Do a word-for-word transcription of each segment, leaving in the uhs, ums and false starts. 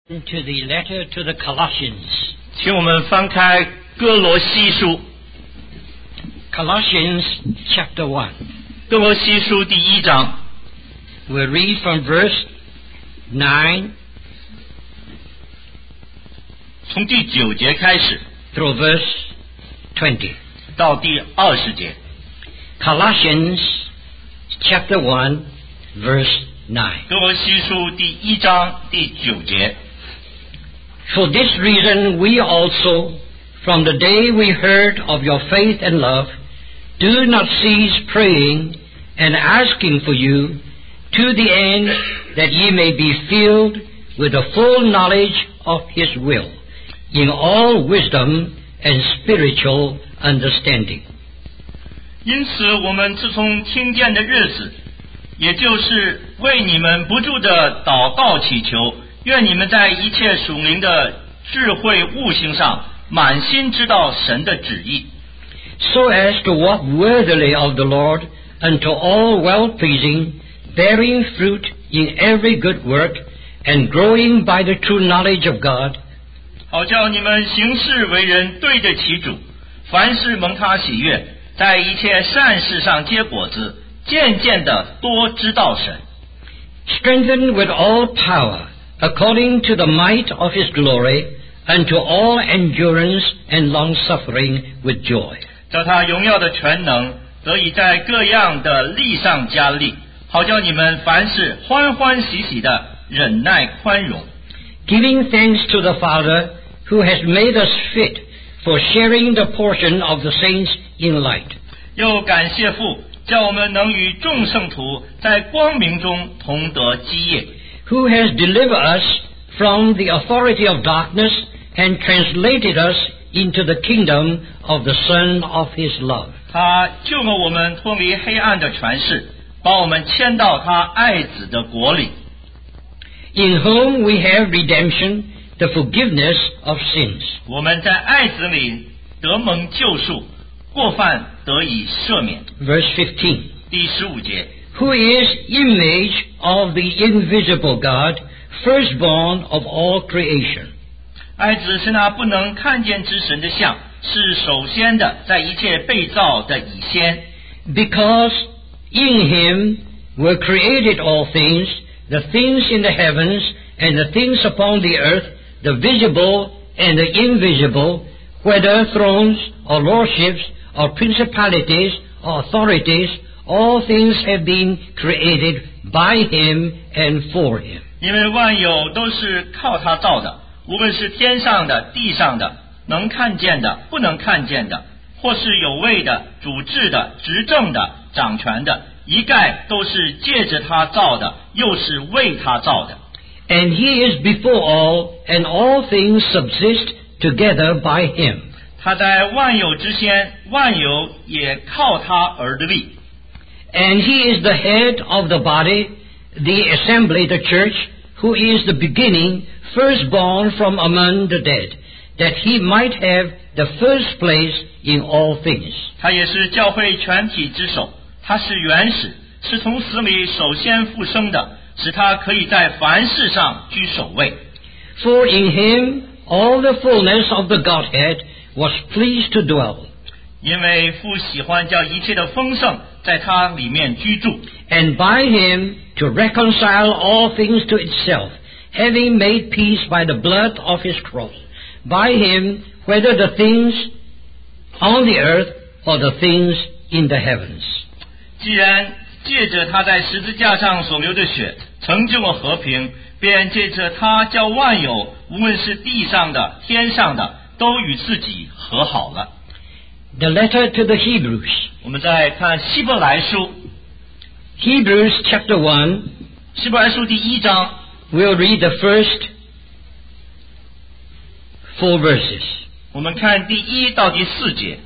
To the letter to the Colossians. 请我们翻开哥罗西书 Colossians chapter one. 哥罗西书第一章 We'll read from verse nine 从第九节开始 through verse twenty. 到第二十节 Colossians chapter one verse nine. 哥罗西书第一章第九节 For this reason we also, from the day we heard of your faith and love, do not cease praying and asking for you, to the end that ye may be filled with the full knowledge of His will, in all wisdom and spiritual understanding. 因此我们自从听见的日子，也就是为你们不住的祷告祈求，愿你们在一切属灵的智慧悟性上满心知道神的旨意， So as to walk worthily of the Lord unto all well-pleasing, bearing fruit in every good work, and growing by the true knowledge of God, 好叫你们行事为人对得起主，凡事蒙他喜悦，在一切善事上结果子，渐渐的多知道神， strengthened with all power, according to the might of His glory, unto all endurance and long-suffering with joy. 叫他荣耀的全能得以在各样的力上加力，好叫你们凡事欢欢喜喜的忍耐宽容， Giving thanks to the Father, who has made us fit for sharing the portion of the saints in light. 又感谢父，叫我们能与众圣徒在光明中同得基业， Who has delivered us from the authority of darkness and translated us into the kingdom of the Son of His love. 他救了我们脱离黑暗的权势，把我们迁到他爱子的国里， In whom we have redemption, the forgiveness of sins. 我们在爱子里得蒙救赎，过犯得以赦免。 Verse fifteen. 第十五节， Who is image of the invisible God, firstborn of all creation. 爱子是那不能看见之神的像，是首先的，在一切被造的以先。 Because in Him were created all things, the things in the heavens and the things upon the earth, the visible and the invisible, whether thrones or lordships or principalities or authorities, all things have been created by Him and for Him. 因为万有都是靠他造的，无论是天上的、地上的，能看见的、不能看见的，或是有位的、主治的、执政的、掌权的，一概都是借着他造的，又是为他造的。 And He is before all, and all things subsist together by Him. 他在万有之先，万有也靠他而立。 And He is the head of the body, the assembly, the church, who is the beginning, firstborn from among the dead, that He might have the first place in all things. 他也是教会全体之首，他是原始，是从死里首先复生的，使他可以在凡事上居首位。 For in Him all the fullness of the Godhead was pleased to dwell, 因为父喜欢叫一切的丰盛在他里面居住， and by Him to reconcile all things to itself, having made peace by the blood of His cross. By Him, whether the things on the earth or the things in the heavens. 既然借着他在十字架上所流的血成就了和平，便借着他叫万有，无论是地上的、天上的，都与自己和好了。 The letter to the Hebrews. 我们再看希伯来书， Hebrews chapter one, 希伯来书第一章， we'll read the first four verses. 我们看第一到第四节。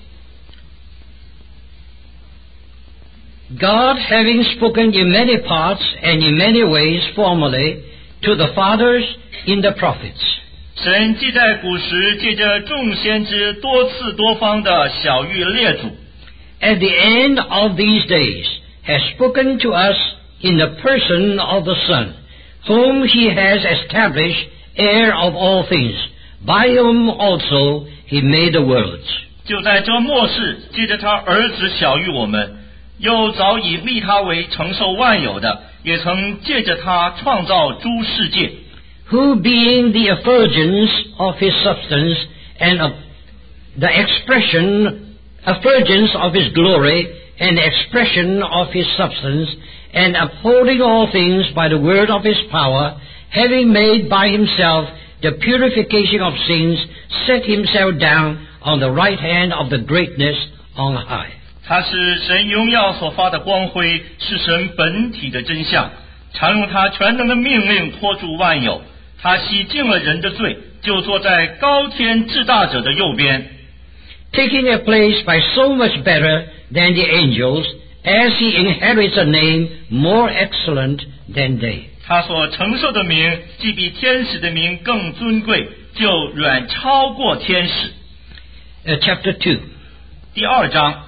God, having spoken in many parts and in many ways formerly to the fathers in the prophets, 神既在古时借着众先知多次多方的晓谕列祖， at the end of these days has spoken to us in the person of the Son, whom He has established heir of all things, by whom also he made the worlds. 就在这末世，借着他儿子晓谕我们，又早已立他为承受万有的，也曾借着他创造诸世界。 Who being the effulgence of his substance and of the expression, effulgence of his glory and expression of his substance, and upholding all things by the word of his power, having made by himself the purification of sins, set himself down on the right hand of the greatness on high. 他是神荣耀所发的光辉，是神本体的真相，常用他全能的命令托住万有。他洗净了人的罪，就坐在高天至大者的右边。 Taking a place by so much better than the angels, as he inherits a name more excellent than they. 他所承受的名，既比天使的名更尊贵，就远超过天使。 Uh, chapter two. 第二章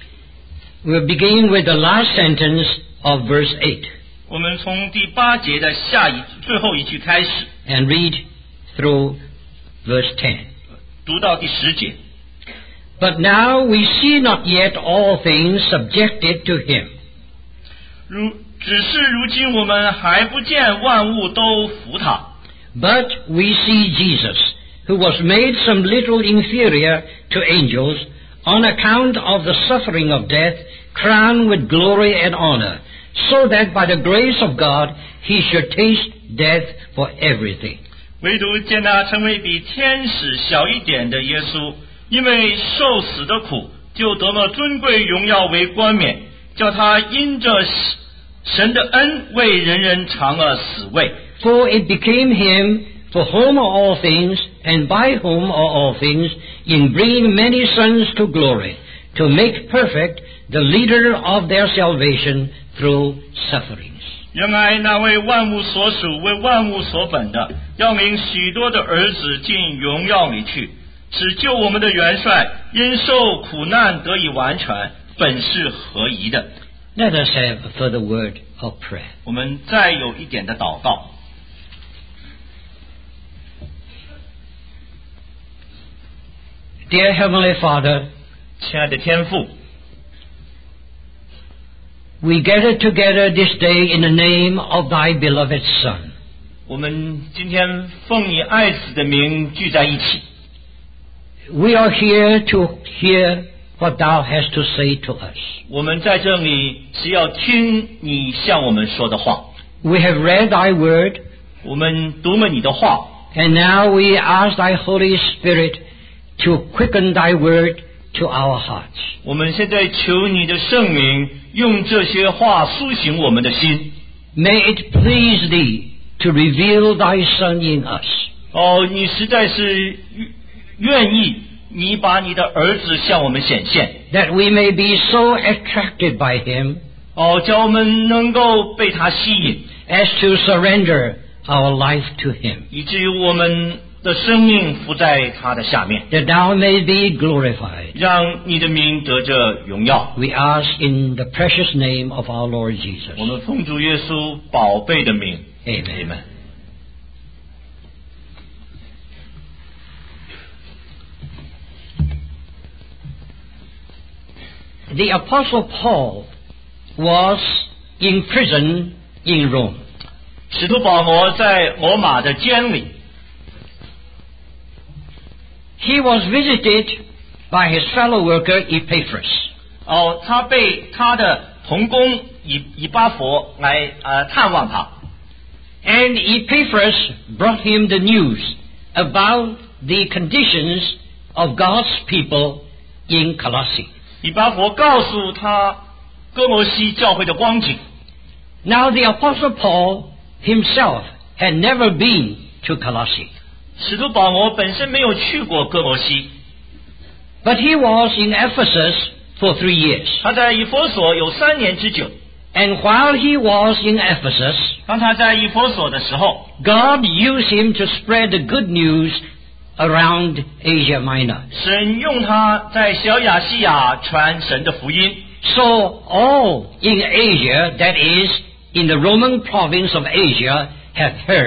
We'll begin with the last sentence of verse eight. 我们从第八节的下一最后一句开始 And read through verse ten. 读到第十节。 But now we see not yet all things subjected to him. 如只是如今我们还不见万物都服他。 But we see Jesus, who was made some little inferior to angels, on account of the suffering of death, crowned with glory and honor, so that by the grace of God he should taste death for everything. 唯独见他成为比天使小一点的耶稣，因为受死的苦，就得了尊贵荣耀为冠冕，叫他因着神的恩为人人尝了死味。 For it became him for whom are all things, and by whom are all things, in bringing many sons to glory, to make perfect the leader of their salvation through sufferings. 原来那为万物所属、为万物所本的，要领许多的儿子进荣耀里去，使救我们的元帅因受苦难得以完全，本是合宜的。 Let us have a further word of prayer. 我们再有一点的祷告。 Dear Heavenly Father, 亲爱的天父， we gather together this day in the name of Thy beloved Son. 我们今天奉你爱子的名聚在一起。 We are here to hear what Thou hast to say to us. 我们在这里是要听你向我们说的话。 We have read Thy word, 我们读了你的话， and now we ask Thy Holy Spirit to quicken Thy word to our hearts. 我们现在求你的圣灵用这些话苏醒我们的心。 May it please Thee to reveal Thy Son in us. 哦，你实在是愿意你把你的儿子向我们显现， That we may be so attracted by Him 哦，叫我们能够被他吸引， as to surrender our life to Him, 以至于我们的生命伏在他的下面， that Thou may be glorified. 让你的名得着荣耀。 We ask in the precious name of our Lord Jesus. 我们奉主耶稣宝贝的名 Amen. The Apostle Paul was in prison in Rome. 使徒保罗在罗马的监里， He was visited by his fellow worker Epaphras. 哦，他被他的同工以以巴弗来呃探望他， And Epaphras brought him the news about the conditions of God's people in Colossae. 以巴弗告诉他哥罗西教会的光景。 Now the Apostle Paul himself had never been to Colossae, 使徒保罗本身没有去过哥罗西， but he was in Ephesus for three years. 他在以弗所有三年之久。 And while he was in Ephesus, 当他在以弗所的时候， God used him to spread the good news around Asia Minor. 神用他在小亚细亚传神的福音， So all in Asia, that is, in the Roman province of Asia, have heard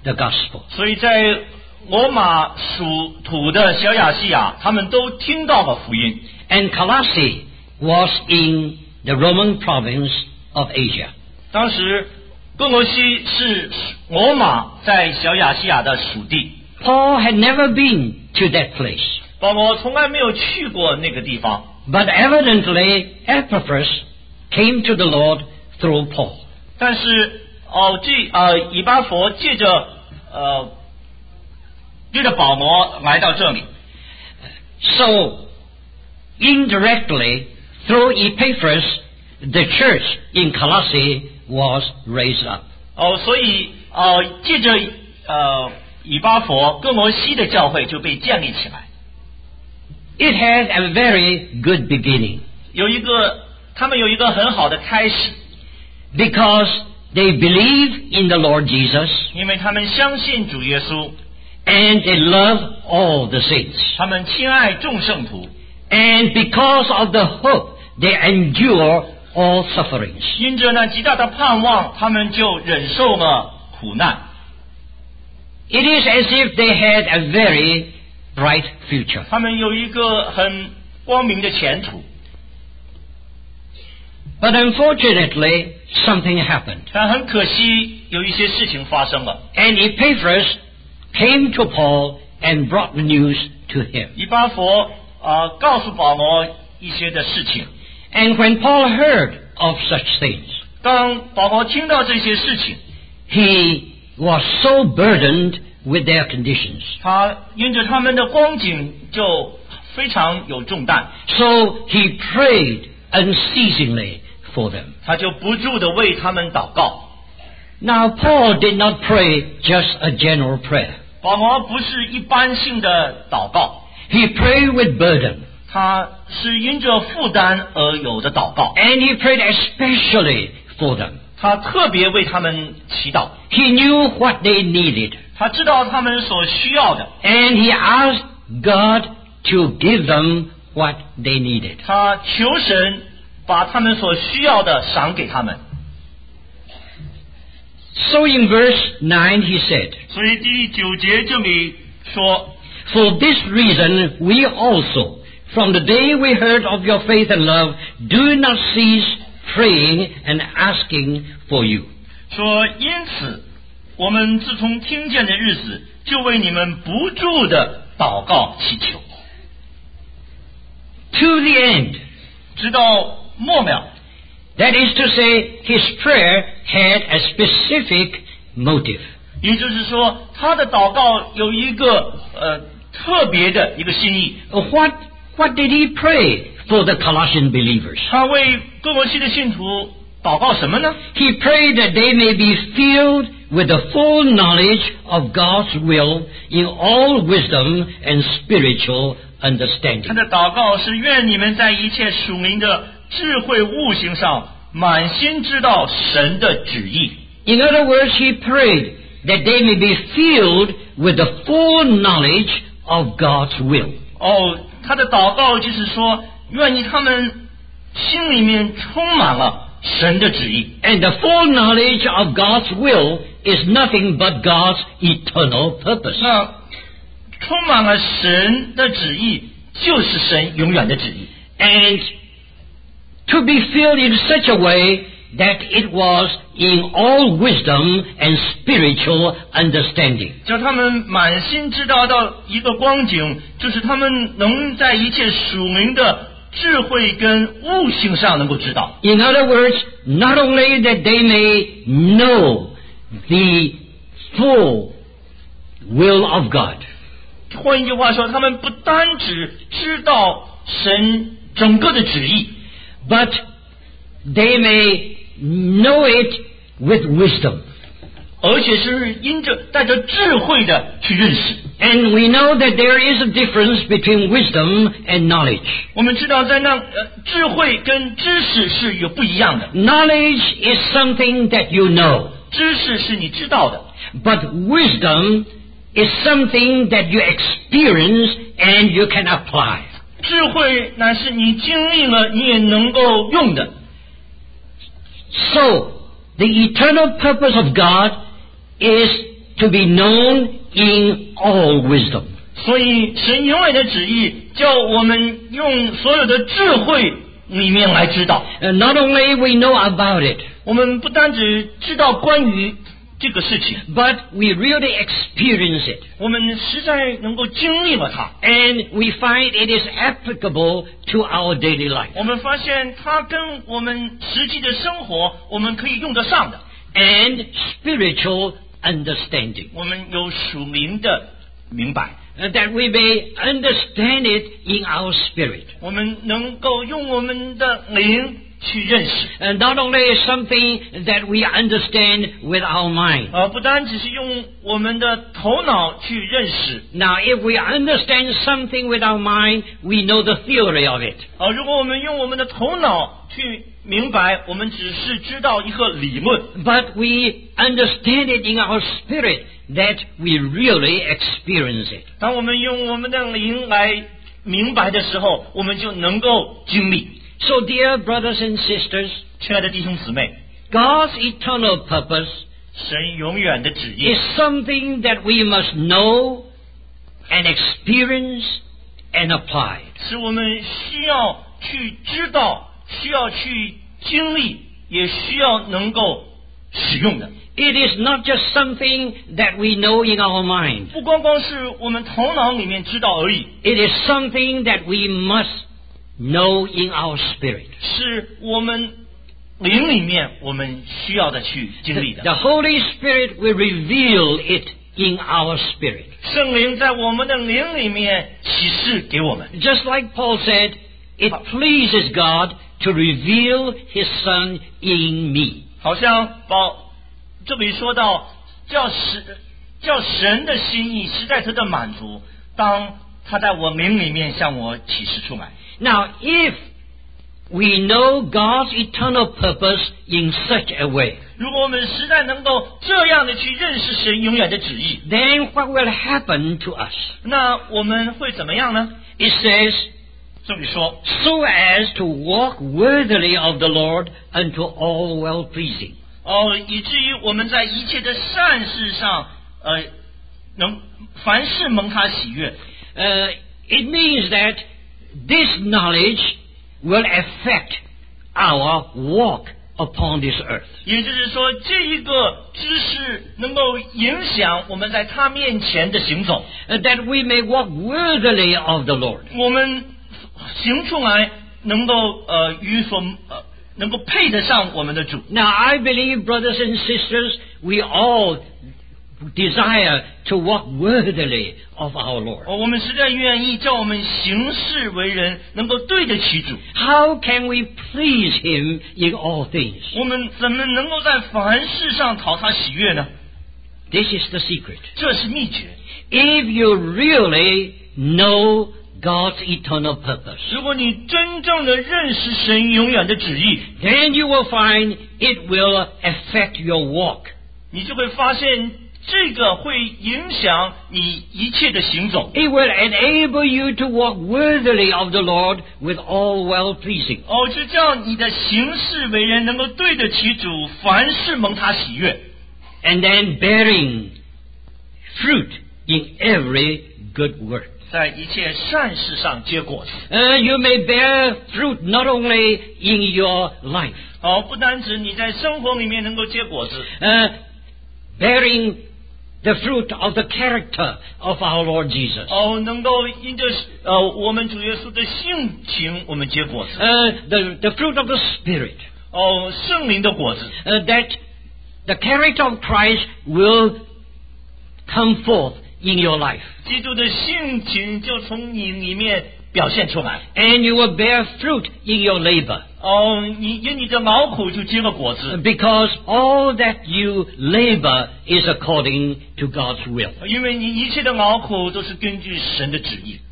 the gospel. 所以在罗马属土的小亚细亚，他们都听到了福音。 And Colossae was in the Roman province of Asia. 当时哥罗西是罗马在小亚细亚的属地。 Paul had never been to that place. 保罗从来没有去过那个地方。 But evidently Epaphras came to the Lord through Paul. 但是哦，这呃以巴弗借着呃借着保罗来到这里。 So indirectly through Epaphras, the church in Colossae was raised up. 哦，所以呃借着呃以巴弗哥罗西的教会就被建立起来。 It had a very good beginning. 有一个，他们有一个很好的开始。 Because they believe in the Lord Jesus. 因为他们相信主耶稣。 And they love all the saints. 他们亲爱众圣徒。 And because of the hope, they endure all sufferings. 因着那极大的盼望，他们就忍受了苦难。 It is as if they had a very bright future. 他们有一个很光明的前途。 But unfortunately, something happened. 但很可惜，有一些事情发生了。 And Epaphras came to Paul and brought the news to him. 以巴弗呃告诉保罗一些的事情。 And when Paul heard of such things, 当保罗听到这些事情， he was so burdened with their conditions. 他因着他们的光景就非常有重担。 So he prayed unceasingly for them. 他就不住地为他们祷告。 Now Paul did not pray just a general prayer. 保罗不是一般性的祷告。 He prayed with burden. 他是因着负担而有的祷告。 And he prayed especially for them. 他特别为他们祈祷。 He knew what they needed. 他知道他们所需要的。 And he asked God to give them what they needed. 他求神把他们所需要的赏给他们。 So in verse nine he said, 所以第九节这里说 For this reason we also, from the day we heard of your faith and love, do not cease praying and asking for you. 说因此我们自从听见的日子，就为你们不住的祷告祈求。 To the end. 直到末了。 That is to say, his prayer had a specific motive. 也就是说，他的祷告有一个呃特别的一个心意。 What what did he pray for the Colossian believers? 他为哥罗西的信徒祷告什么呢？ He prayed that they may be filled with the full knowledge of God's will in all wisdom and spiritual understanding. 他的祷告是愿你们在一切属灵的智慧悟性上满心知道神的旨意。 In other words, he prayed that they may be filled with the full knowledge of God's will. 哦，他的祷告就是说，愿意他们心里面充满了神的旨意。 And the full knowledge of God's will is nothing but God's eternal purpose. 那充满了神的旨意，就是神永远的旨意。 And to be filled in such a way that it was in all wisdom and spiritual understanding. 叫他们满心知道到一个光景，就是他们能在一切属灵的智慧跟悟性上能够知道。 In other words, not only that they may know the full will of God. 换一句话说，他们不单只知道神整个的旨意， but they may know it with wisdom. 而且是因着带着智慧的去认识。 And we know that there is a difference between wisdom and knowledge. 我们知道在那、呃、智慧跟知识是有不一样的。 Knowledge is something that you know. 知识是你知道的。 But wisdom is something that you experience and you can apply. 智慧乃是你经历了，你也能够用的。 So, the eternal purpose of God is to be known in all wisdom. 所以神永远的旨意叫我们用所有的智慧里面来知道。 Uh, not only we know about it, 我们不单只知道关于这个事情， but we really experience it. 我们实在能够经历了它， And we find it is applicable to our daily life. 我们发现它跟我们实际的生活我们可以用得上的， And spiritual understanding. 我们有属灵的明白， Uh, that we may understand it in our spirit. 我们能够用我们的灵去认识， Uh, not only something that we understand with our mind. 而不单只是用我们的头脑去认识。 Now, if we understand something with our mind, we know the theory of it. 而如果我们用我们的头脑去明白，我们只是知道一个理论， But we understand it in our spirit that we really experience it. 当我们用我们的灵来明白的时候，我们就能够经历。 So, dear brothers and sisters, 亲爱的弟兄姊妹， God's eternal purpose 神永远的旨意 is something that we must know and experience and apply. 是我们需要去知道，需要去经历，也需要能够使用的。 It is not just something that we know in our mind. 不光光是我们头脑里面知道而已， It is something that we must know in our spirit. 是我们灵里面我们需要的去经历 The 的。 Holy Spirit will reveal it in our spirit. 圣灵在我们的灵里面启示给我们， Just like Paul said, it pleases God to reveal His Son in me. 好像保这里说到叫神叫神的心意实在得到满足，当他在我灵里面向我启示出来。 Now, if we know God's eternal purpose in such a way, 如果我们实在能够这样的去认识神永远的旨意， then what will happen to us? 那我们会怎么样呢？ It says, 这里说 so as to walk worthily of the Lord unto all well-pleasing. 哦，以至于我们在一切的善事上，呃，能凡事蒙他喜悦。 Uh, it means that this knowledge will affect our walk upon this earth. 也就是说，这一个知识能够影响我们在他面前的行走， Uh, that we may walk worthily of the Lord. 我们行出来能够呃与所呃能够配得上我们的主。 Now, I believe, brothers and sisters, we all desire to walk worthily of our Lord. 哦，我们实在愿意叫我们行事为人能够对得起主。 How can we please Him in all things? 我们怎么能够在凡事上讨他喜悦呢？ This is the secret. 这是秘诀。 If you really know God's eternal purpose, 如果你真正的认识神永远的旨意， then you will find it will affect your walk. 你就会发现这个会影响你一切的行走。 It will enable you to walk worthily of the Lord with all well-pleasing. 哦，就叫你的行事为人能够对得起主，凡事蒙他喜悦， And then bearing fruit in every good work. 在一切善事上结果子。 Uh, you may bear fruit not only in your life, 哦，不单指你在生活里面能够结果子， uh, bearing the fruit of the character of our Lord Jesus. 哦，能够因着呃我们主耶稣的性情，我们结果子。 Uh, the, the fruit of the Spirit. 哦，圣灵的果子。 Uh, that the character of Christ will come forth in your life. 基督的性情就从你里面表现出来。 And you will bear fruit in your labor. 哦，你因你的劳苦就结了果子， Because all that you labor is according to God's will. 因为你一切的劳苦都是根据神的旨意。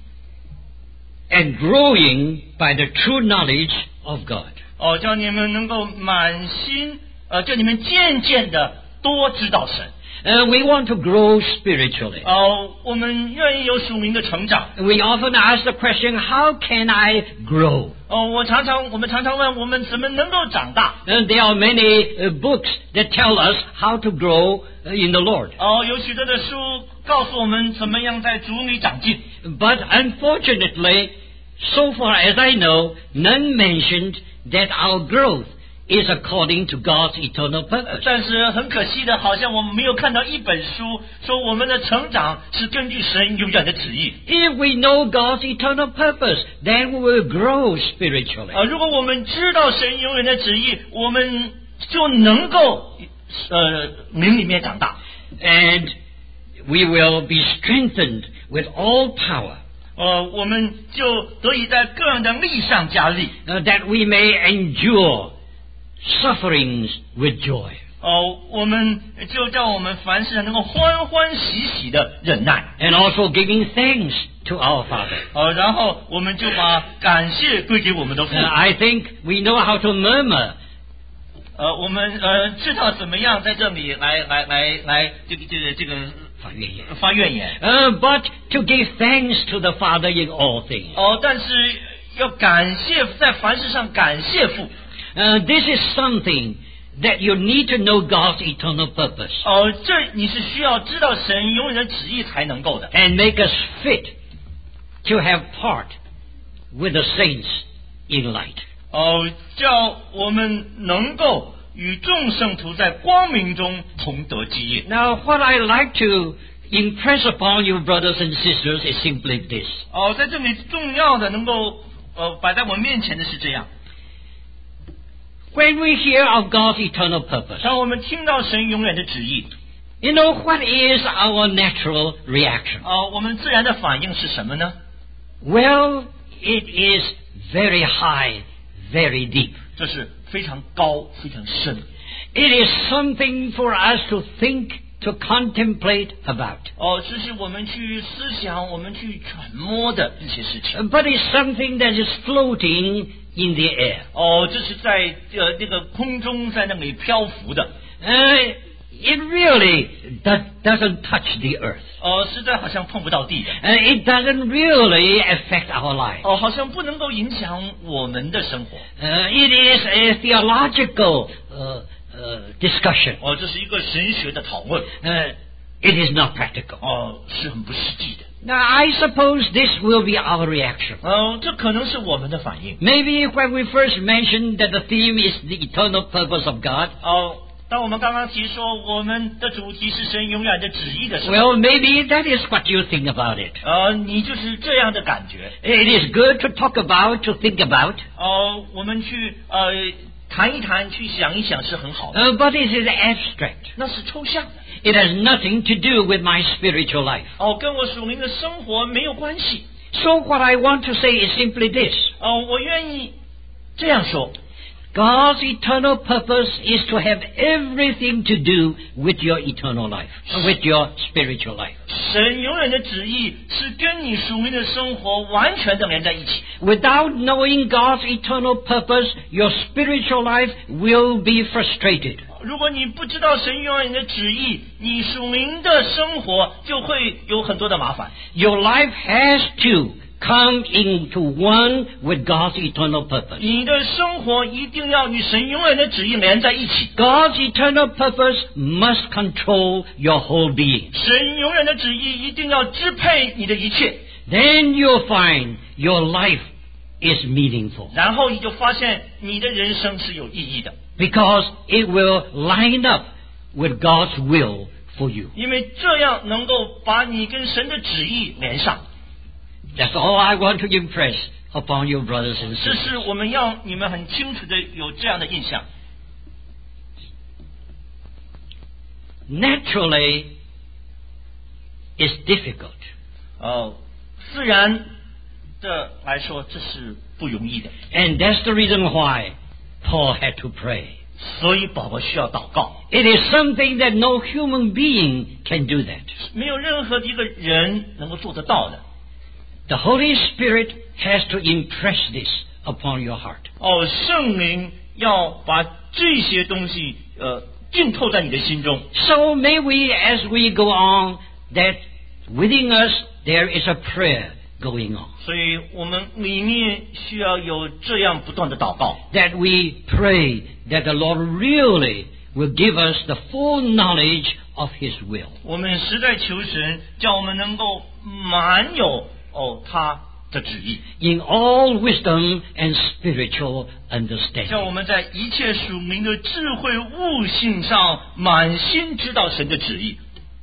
And growing by the true knowledge of God. 哦，叫你们能够满心，呃，叫你们渐渐的多知道神。 Uh, we want to grow spiritually. 哦，我们愿意有属灵的成长。 We often ask the question, how can I grow? 哦，我常常我们常常问我们怎么能够长大。 And there are many uh, books that tell us how to grow uh, in the Lord. 哦，有许多的书告诉我们怎么样在主里长进。 But unfortunately, so far as I know, none mentioned that our growth is according to God's eternal purpose. 但是很可惜的，好像我们没有看到一本书说我们的成长是根据神永远的旨意。 If we know God's eternal purpose, then we will grow spiritually. 呃，如果我们知道神永远的旨意，我们就能够呃灵里面长大。 And we will be strengthened with all power, 呃，我们就得以在各样的力上加力。 uh, that we may endure sufferings with joy. 哦，我们就叫我们凡事能够欢欢喜喜的忍耐。 And also giving thanks to our Father. 呃，然后我们就把感谢归给我们的父。 Uh, I think we know how to murmur. 呃，我们呃知道怎么样在这里来来来来这个这个这个发怨言。 发怨言。 Uh, but to give thanks to the Father in all things. 哦，但是要感谢，在凡事上感谢父。 Uh, this is something that you need to know God's eternal purpose 哦，这你是需要知道神永远的旨意才能够的。 and make us fit to have part with the saints in light. 哦，叫我们能够与众圣徒在光明中同得基业。 Now, what I like to impress upon you, brothers and sisters, is simply this. 哦，在这里重要的能够呃摆在我面前的是这样。 When we hear of God's eternal purpose, 当我们听到神永远的旨意， you know what is our natural reaction? 哦，我们自然的反应是什么呢？ Well, it is very high, very deep. 这是非常高、非常深。 It is something for us to think, to contemplate about. 哦，这是我们去思想、我们去揣摩的一些事情。 But it's something that is floating in the air. 哦，这是在呃那个空中在那里漂浮的。 Uh, it really do- doesn't touch the earth. 哦，实在好像碰不到地的。 Uh, it doesn't really affect our lives. 哦，好像不能够影响我们的生活。 Uh, it is a theological uh, uh, discussion. 哦，这是一个神学的讨论。 Uh, it is not practical. 哦，是很不实际的。 Now, I suppose this will be our reaction. 哦，这可能是我们的反应。 Maybe when we first mentioned that the theme is the eternal purpose of God, 哦，当我们刚刚提说我们的主题是神永远的旨意的时候， well, maybe that is what you think about it. 呃，你就是这样的感觉。 It is good to talk about, to think about, 哦，我们去呃谈一谈，去想一想是很好的。 uh, but it is abstract. 那是抽象的。 It has nothing to do with my spiritual life. 哦，跟我属灵的生活没有关系。 So what I want to say is simply this. 哦，我愿意这样说。 God's eternal purpose is to have everything to do with your eternal life, with your spiritual life. 神永远的旨意是跟你属灵的生活完全的连在一起。 Without knowing God's eternal purpose, your spiritual life will be frustrated. 如果你不知道神永远的旨意，你属灵的生活就会有很多的麻烦。 Your life has to come into one with God's eternal purpose. 你的生活一定要与神永远的旨意连在一起。 God's eternal purpose must control your whole being. 神永远的旨意一定要支配你的一切， Then you'll find your life is meaningful. 然后你就发现你的人生是有意义的， Because it will line up with God's will for you. 因为这样能够把你跟神的旨意连上。 That's all I want to impress upon you, brothers and 这 sisters. 是我们要你们很清楚的有这样的印象。 Naturally, it's difficult. 哦，自然的来说，这是不容易的， And that's the reason why Paul had to pray. 所以保罗需要祷告。 It is something that no human being can do that. 没有任何的一个人能够做得到的。 The Holy Spirit has to impress this upon your heart. 哦，圣灵要把这些东西呃浸透在你的心中。 So may we, as we go on, that within us there is a prayer going on. 所以我们里面需要有这样不断的祷告， That we pray that the Lord really will give us the full knowledge of His will. 我们实在求神叫我们能够满有哦他的旨意， In all wisdom and spiritual 叫我 understanding. 们在一切属灵的智慧悟性上满心知道神的旨意。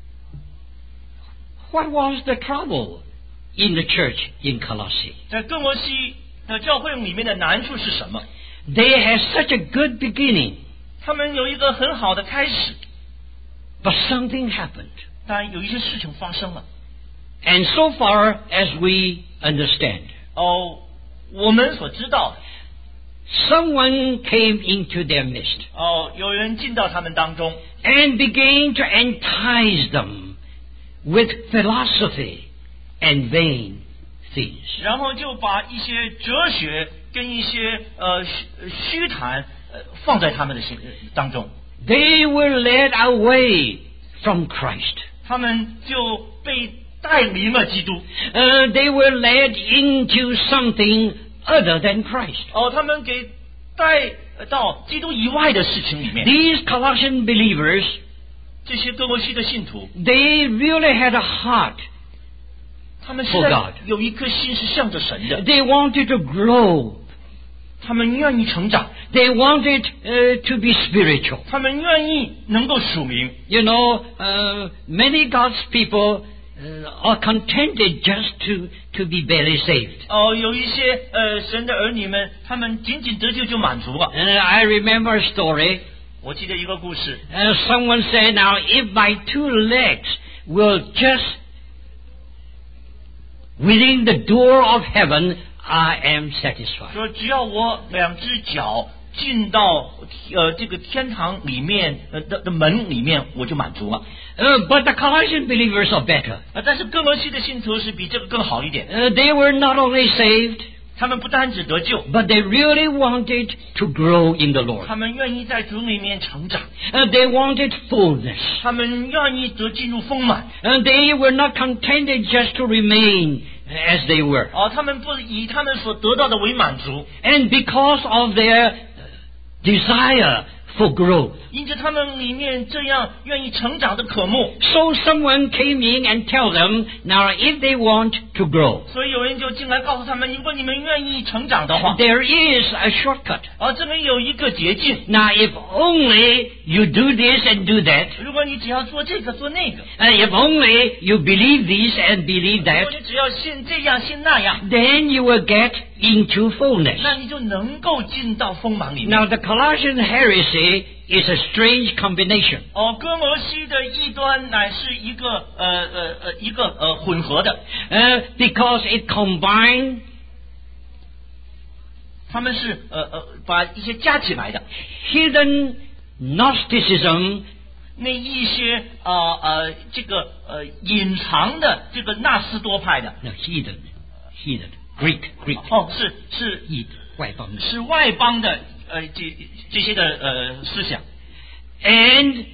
What was the trouble in the church in Colossae? 在哥罗西的教会里面的难处是什么？ They had such a good beginning, 他们有一个很好的开始， but something happened. 但有一些事情发生了。 And so far as we understand, 哦，我们所知道的， someone came into their midst 哦，有人进到他们当中， and began to entice them with philosophy and vain things. 然后就把一些哲学跟一些呃虚虚谈呃放在他们的心当中， They were led away from Christ. 他们就被带离了基督。 Uh, they were led into something other than Christ. 哦，他们给带到基督以外的事情里面。 These Colossian believers, 这些哥罗西的信徒， they really had a heart. 他们 For 现在 God 有一颗心是向着神的， They wanted to grow. 他们愿意成长， They wanted uh, to be spiritual. 他们愿意能够属灵。 You know, uh, many God's people uh, are contented just to, to be barely saved. 哦，有一些呃神的儿女们，他们仅仅得救就满足了。 Uh, I remember a story. 我记得一个故事， Uh, someone said, now if my two legs will just within the door of heaven, I am satisfied. 说只要我两只脚进到呃这个天堂里面呃的的门里面，我就满足了。 Uh, but the Colossian believers are better. 啊，但是哥罗西的信徒是比这个更好一点， Uh, they were not only saved, 他们不单只得救， but they really wanted to grow in the Lord. 他们愿意在主里面成长， Uh, they wanted fullness. 他们愿意得进入丰满。 And they were not contented just to remain as they were. 哦，他们不以他们所得到的为满足， And because of their desire for growth, 因此他们里面这样愿意成长的渴慕， so someone came in and tell them, now if they want to grow, 所以有人就进来告诉他们，如果你们愿意成长的话， there is a shortcut. 啊，这边有一个捷径。 Now if only you do this and do that, 如果你只要做这个做那个， and if only you believe this and believe 如 that, 果你只要信这样信那样， then you will get into fullness. 那你就能够进到丰满里面。 Now the Colossian heresy is a strange combination. 哦，哥罗西的异端乃是一个呃呃呃一个呃混合的， Uh, because it combined 他们是呃呃把一些加起来的， hidden Gnosticism 那一些啊呃这个呃隐藏的这个纳斯多派的， no heathen heathen Greek Greek 哦是是 heathen 外邦的是外邦的呃这这些的呃思想， and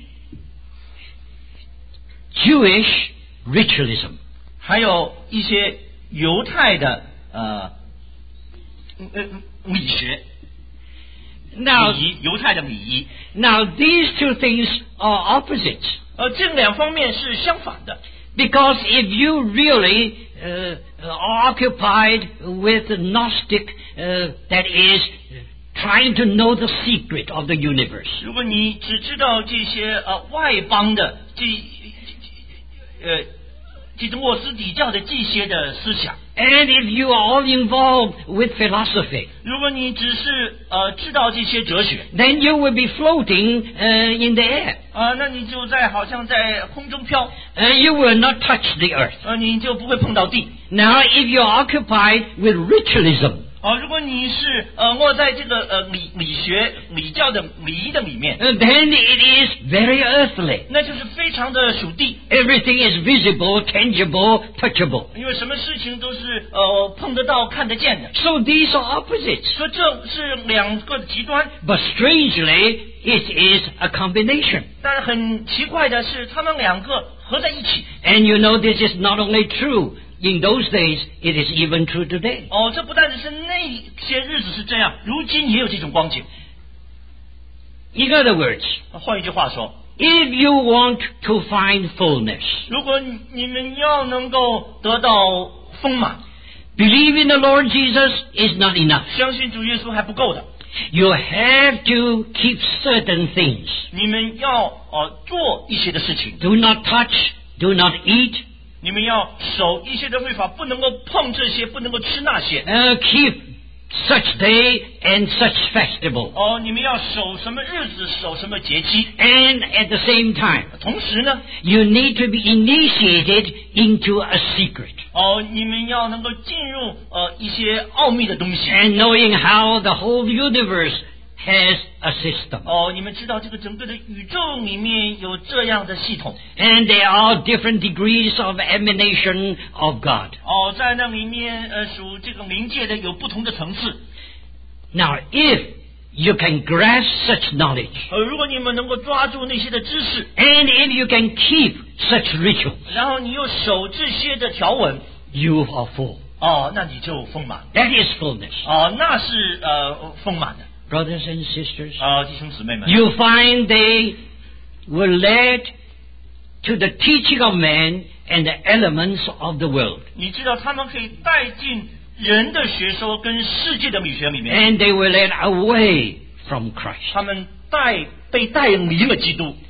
Jewish ritualism. 还有一些犹太的呃呃礼学。 Now 礼仪，犹太的礼仪， now these two things are opposites. 呃，这两方面是相反的。 Because if you really uh, are occupied with Gnostic, uh, that is, trying to know the secret of the universe, 如果你只知道这些呃外邦的这呃这种沃斯底教的这些的思想， and if you are all involved with philosophy, 如果你只是呃知道这些哲学， then you will be floating uh, in the air. 啊、那你就在好像在空中飘， Uh, you will not touch the earth. 呃，你就不会碰到地。 Now, if you are occupied with ritualism, 啊、如果你是呃卧在这个呃礼理学礼教的礼仪的里面， uh, then it is very earthly. 那就是非常的属地， Everything is visible, tangible, touchable. 因为什么事情都是呃碰得到、看得见的。 So these are opposites. 说这是两个极端， But strangely, it is a combination. 但是很奇怪的是，他们两个合在一起。 And you know this is not only true in those days, it is even true today. 哦，这不但只是那些日子是这样，如今也有这种光景。 In other words, 换一句话说， if you want to find fullness, 如果你们要能够得到丰满， believe in the Lord Jesus is not enough. 相信主耶稣还不够的。 You have to keep certain things. 你们要呃做一些的事情， Do not touch, do not eat, 你们要守一些的律法，不能够碰这些，不能够吃那些。 uh, keep such day and such festival. 哦，你们要守什么日子，守什么节期。 And at the same time, 同时呢， you need to be initiated into a secret. 哦，你们要能够进入呃一些奥秘的东西。 And knowing how the whole universe has a system. 哦，你们知道这个整个的宇宙里面有这样的系统。 And there are different degrees of emanation of God. 哦，在那里面呃属这个冥界的有不同的层次。 Now, if you can grasp such knowledge, 呃，如果你们能够抓住那些的知识， and if you can keep such rituals, 然后你又守这些的条文， you are full. 哦，那你就丰满。 That is fullness. 哦，那是呃丰满的。 Brothers and sisters, 啊、弟兄姊妹们， you find they were led to the teaching of man and the elements of the world. 你知道他们可以带进人的学说跟世界的美学里面， And they were led away from Christ. 他们带被带离了基督。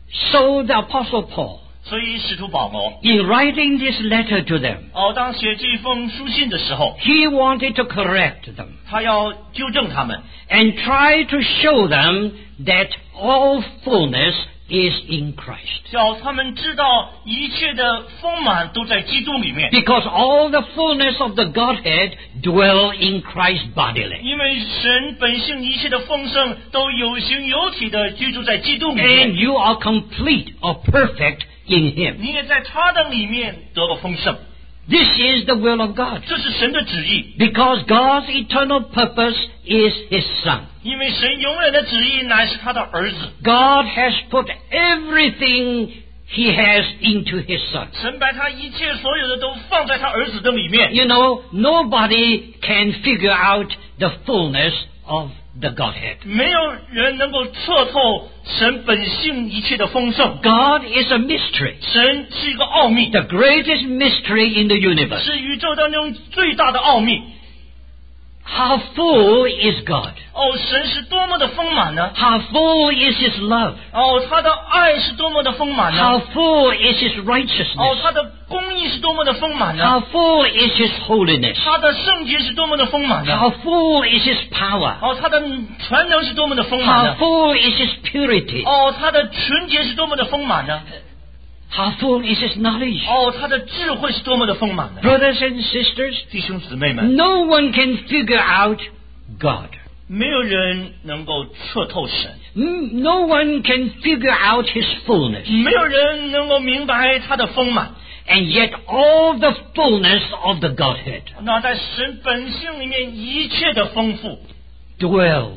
So the Apostle Paul, 所以使徒保罗， in writing this letter to them, 哦，当写这封书信的时候， he wanted to correct them 他要纠正他们， and try to show them that all fullness is in Christ. 叫他们知道一切的丰满都在基督里面， Because all the fullness of the Godhead dwell in Christ bodily. 因为神本性一切的丰盛都有形有体的居住在基督里 And 面， you are complete or perfect in Him. 你也在他的里面得了丰盛， This is the will of God. 这是神的旨意。 Because God's eternal purpose is His Son. 因为神永远的旨意乃是他的儿子， God has put everything He has into His Son. 神把他一切所有的都放在他儿子的里面。 You know, nobody can figure out the fullness of the Godhead. 没有人能够测透神本性一切的丰盛。 God is a mystery. 神是一个奥秘， The greatest mystery in the universe. 是宇宙当中最大的奥秘。 How full is God? 哦，神是多么的丰满呢？ How full is His love? 哦，他的爱是多么的丰满 How 呢？ full is His 哦， righteousness? 他的公义是多么的丰满 How 呢？ full is His holiness? 他的圣洁是多么的丰满呢？ How full is His power? 哦，他的全能是多么的丰满 How 呢？ full is His purity? 哦，他的纯洁是多么的丰满呢？ How full is His knowledge? 哦，他的智慧是多么的丰满呢？ Brothers and sisters, 弟兄姊妹们， no one can figure out God. 没有人能够测透神， Mm, No one can figure out His fullness. 没有人能够明白他的丰满。 And yet all the fullness of the Godhead 那在神本性里面一切的丰富， dwells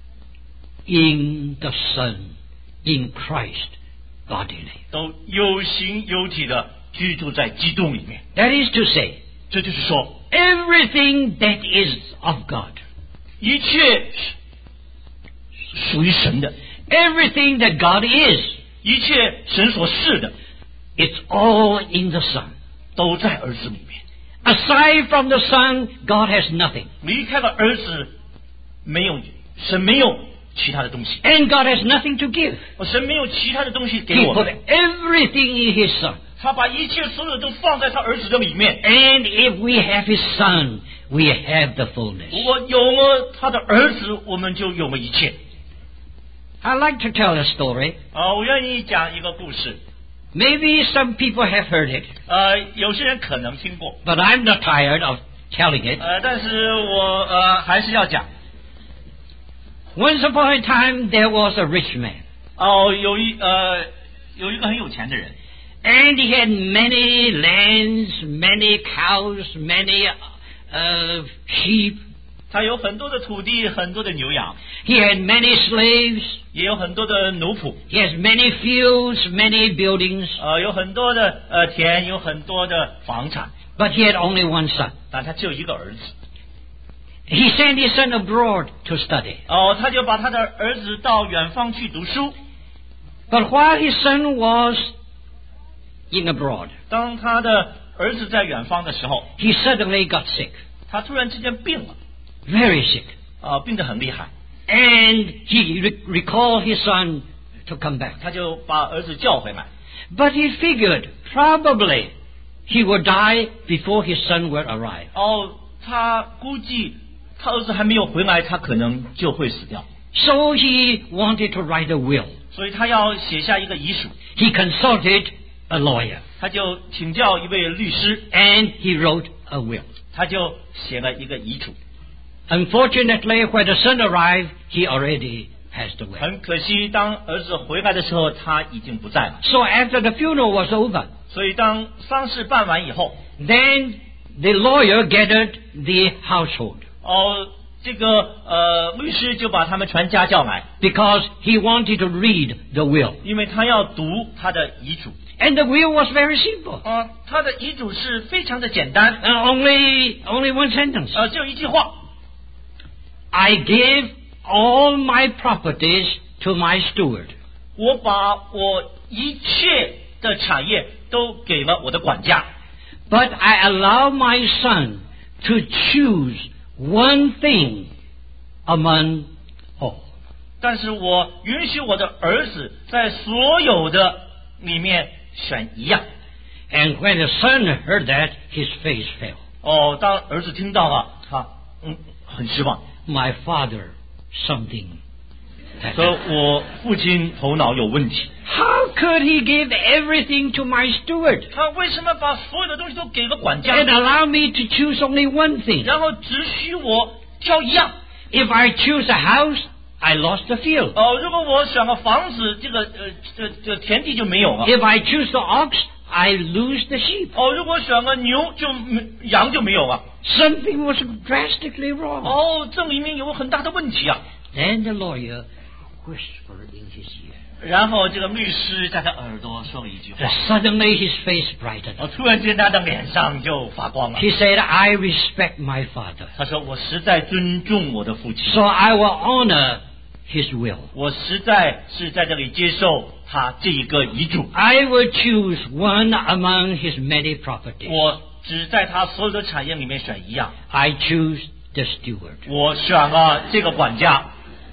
in the Son, in Christ bodily. 都有形有体的居住在基督里面。 That is to say, 这就是说， everything that is of God, 一切属于神的， everything that God is, 一切神所是的， it's all in the Son. 都在儿子里面。 Aside from the Son, God has nothing. 离开了儿子，没有神没有其他的东西， And God has nothing to give. 神没有其他的东西给 He 我 put 们。 everything in His Son. 他把一切所有都放在他儿子的里面。 And if we have His Son, we have the 如 fullness. 果有了他的儿子，我们就有了一切。 I'd like to tell a story. 啊，我愿意讲一个故事。 Maybe some people have heard it, 呃，有些人可能听过， but I'm not tired of telling it. 呃，但是我呃还是要讲。 Once upon a time, there was a rich man, 哦，有一呃有一个很有钱的人， and he had many lands, many cows, many uh, sheep, 他有很多的土地，很多的牛羊， He had many slaves. 也有很多的奴仆， He has many fields, many buildings. 呃，有很多的呃田，有很多的房产， But he had only one son. 但他只有一个儿子。 He sent his son abroad to study. 哦，他就把他的儿子到远方去读书。 But while his son was in abroad, 当他的儿子在远方的时候， he suddenly got sick, 他突然之间病了， very sick. 啊、病得很厉害。 And he re- recalled his son to come back. 他就把儿子叫回来。 But he figured probably he would die before his son would arrive. 哦，他估计他儿子还没有回来，他可能就会死掉， So he wanted to write a will. 所以他要写下一个遗属。 He consulted a lawyer 他就请教一位律师， and he wrote a will. 他就写了一个遗嘱。 Unfortunately, when the son arrived, he already passed away. 很可惜，当儿子回来的时候，他已经不在了。 So after the funeral was over, 所以当丧事办完以后， then the lawyer gathered the household 哦，这个呃律师就把他们全家叫来， because he wanted to read the will. 因为他要读他的遗嘱。 And the will was very simple. 啊、他的遗嘱是非常的简单， Uh, only, only one sentence. 呃，只有一句话： I give all my properties to my steward. 我把我一切的产业都给了我的管家， But I allow my son to choose one thing among all. 但是我允许我的儿子在所有的里面选一样。 And when the son heard that, his face fell. 哦，当儿子听到了，他嗯很失望， My father, something. 说我父亲头脑有问题， How could he give everything to my steward 他为什么把所有的东西都给了管家， and allow me to choose only one thing? 然后只许我挑一样？ If I choose a house, I lost the field. 哦，如果我选个房子，这个呃这这田地就没有了。 If I choose the ox, I lose the sheep. 哦，如果选个牛就没羊就没有了。 Something was drastically wrong. 哦，这里面有很大的问题啊。 Then the lawyer whispered in his ear. 然后这个律师在他耳朵说了一句话， Suddenly his face brightened. 哦，突然间他的脸上就发光了。 He said, I respect my father, 他说：“我实在尊重我的父亲， so I will honor his will. 我实在是在这里接受他这一个遗嘱。 I will choose one among his many properties. 我只在他所有的产业里面选一样， I choose the steward. 我选了这个管家。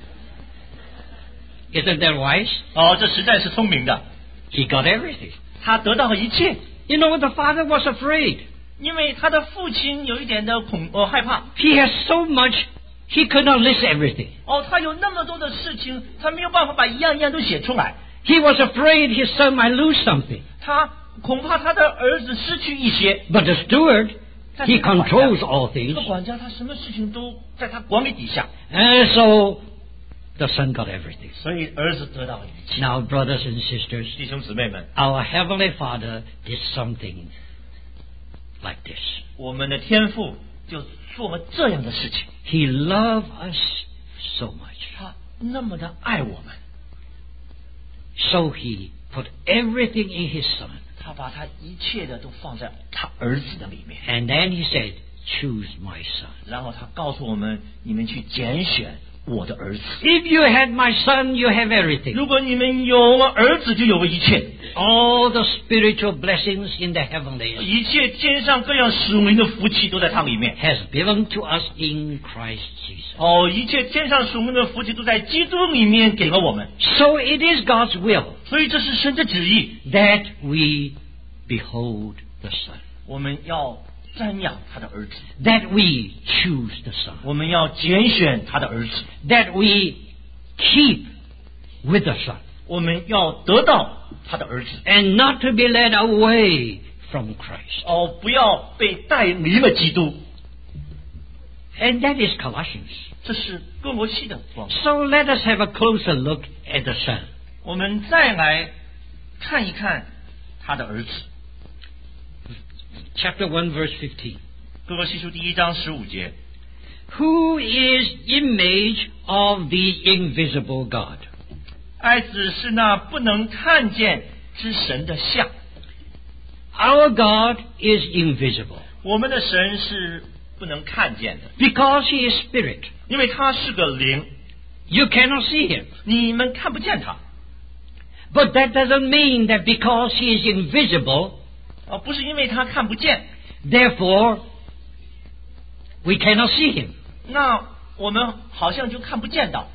Isn't that wise? 哦，这实在是聪明的， He got everything. 他得到了一切， You know, the father was afraid. 因为他的父亲有一点的恐呃害怕。 He has so much, he could not list everything. 哦，他有那么多的事情，他没有办法把一样一样都写出来。 He was afraid his son might lose something. 他恐怕他的儿子失去一些。 But the steward, 但是 he 这个管家 controls all 这 things. 个管家他什么事情都在他管理底下， And so the son got everything. 所以儿子得到了一切。 Now, brothers and sisters, 弟兄姊妹们， our Heavenly Father did something like this. 我们的天父就做了这样的事情， He loved us so much. 他那么的爱我们， So he put everything in his son. 他把他一切的都放在他儿子的里面， And then he said, choose my son. 然后他告诉我们：你们去拣选我的儿子。 If you had my son, you have everything. 如果你们有了儿子，就有了一切， All the spiritual blessings in the heavenlies 一切天上各样属灵的福气都在他里面。 has given to us in Christ Jesus. 哦，一切天上属灵的福气都在基督里面给了我们， So it is God's will 所以这是神的旨意， that we behold the Son, 我们要瞻仰他的儿子， that we choose the Son, 我们要拣选他的儿子， that we keep with the Son, 我们要得到他的儿子， and not to be led away from Christ. 哦，不要被带离了基督。 And that is Colossians. 这是哥罗西的光。 So let us have a closer look at the Son. 我们再来看一看他的儿子。 Chapter one, verse fifteen. 哥罗西书第一章十五节， who is image of the invisible God. 爱子是那不能看见之神的像。 Our God is invisible 我们的神是不能看见的， because he is spirit. 因为他是个灵， You cannot see him. 你们看不见他。 But that doesn't mean that because he is invisible, 啊，不是因为他看不见， therefore we cannot see him. 那我们好像就看不见到。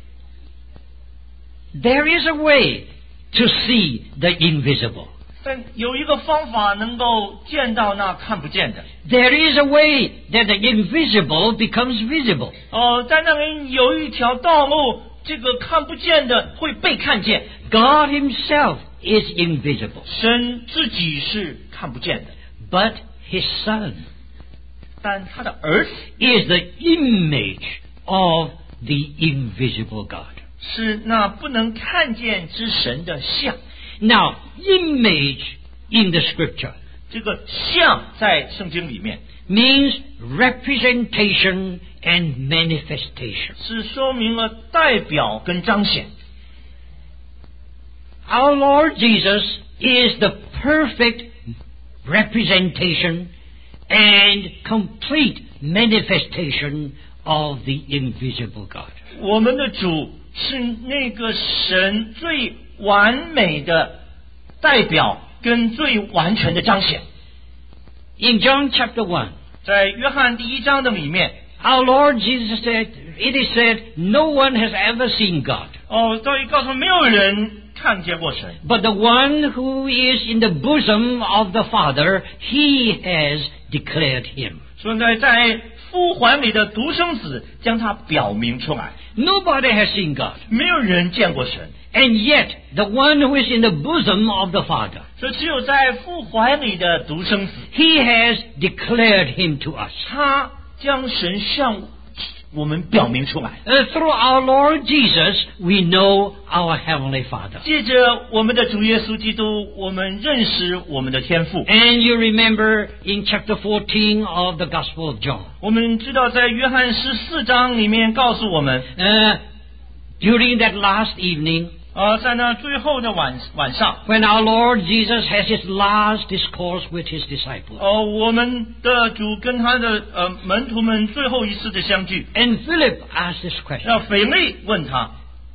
There is a way to see the invisible. 但有一个方法能够见到那看不见的。 There is a way that the invisible becomes visible. 哦，在那里有一条道路，这个看不见的会被看见。 God himself is invisible, 神自己是看不见的， but his son 但他的儿子 is the image of the invisible God. 是那不能看见之神的像。 Now, image in the scripture 这个像在圣经里面 means representation and manifestation. 是说明了代表跟彰显。 Our Lord Jesus is the perfect representation and complete manifestation of the invisible God. 我们的主是那个神最完美的代表跟最完全的彰显。 In John chapter one, 在约翰第一章的里面， our Lord Jesus said, it is said, no one has ever seen God, 哦，到底告诉没有人看见过神， but the one who is in the bosom of the Father, he has declared him. 所以在父怀里的独生子将他表明出来。 Nobody has seen God. 没有人见过神， And yet, the one who is in the bosom of the Father, 所以只有在父怀里的独生子， he has declared him to us. 他将神向我们表明出来。 Uh, through our Lord Jesus, we know our Heavenly Father. 借着我们的主耶稣基督，我们认识我们的天父。 And you remember in chapter fourteen of the Gospel of John, 我们知道，在约翰十四章里面告诉我们， uh, during that last evening, 呃，在那最后的晚晚上， when our Lord Jesus has his last discourse with his disciples, 哦，我们的主跟他的呃门徒们最后一次的相聚， and Philip asked this question, 让腓力问他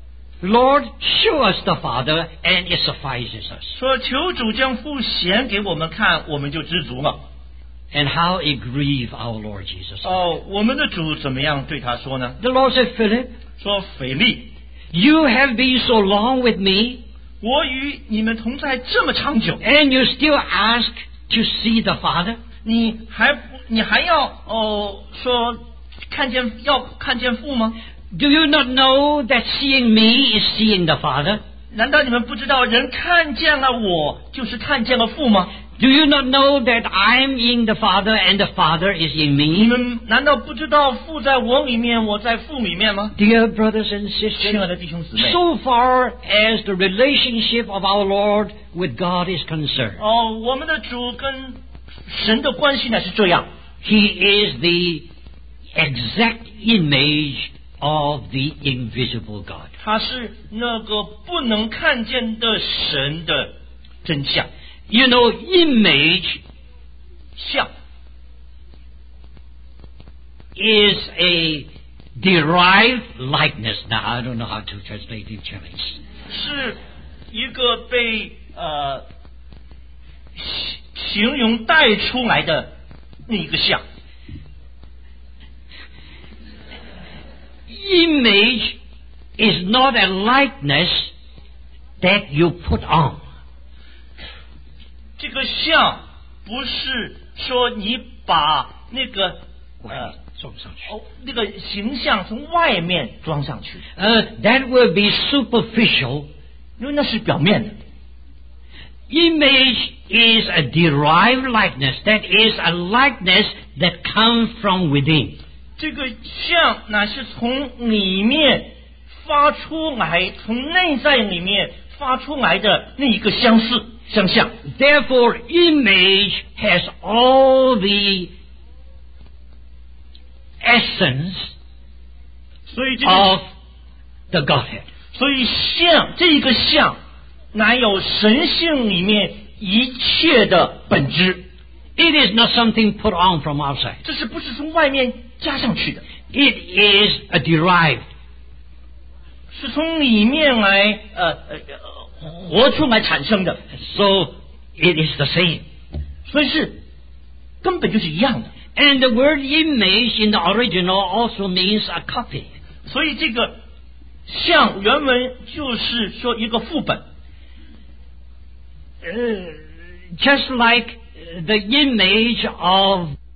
Lord, show us the Father, and it suffices us. 说：“求主将父显给我们看，我们就知足了。 And how it grieved our Lord Jesus. ” 哦，我们的主怎么样对他说呢？ The Lord said, Philip, 说：“腓力， you have been so long with me, 我与你们同在这么长久， and you still ask to see the Father? 你还不你还要哦说看见要看见父吗？ Do you not know that seeing me is seeing the Father? 难道你们不知道人看见了我，就是看见了父吗？ Do you not know that I am in the Father and the Father is in 你 me? 们难道不知道父在我里面，我在父里面吗？ Dear brothers and 亲爱 sisters, 的弟兄姊妹， so far as the relationship of our Lord with God is concerned, 哦，我们的主跟神的关系呢是这样， He is the exact image of the invisible God. 他是那个不能看见的神的真相 You know, image 像。 is a derived likeness. Now, I don't know how to translate in Chinese. 是一个被呃形形容带出来的那一个像。 Image is not a likeness that you put on. 这个像不是说你把那个呃哦那个形象从外面装上去， Uh, that will be superficial. 因为那是表面的。 Image is a derived likeness. That is a likeness that comes from within. 这个像乃是从里面发出来，从内在里面发出来的那一个相似相像。 Therefore, image has all the essence 所以这个 of the Godhead. 所以像这一个像，乃有神性里面一切的本质。 It is not something put on from outside. 这是不是从外面加上去的？ It is a derived. 是从里面来呃呃呃活出来产生的。 So it is the same. 所以是根本就是一样的。 And the word image in the original also means a copy. 所以这个像原文就是说一个副本。 Uh, just like the image of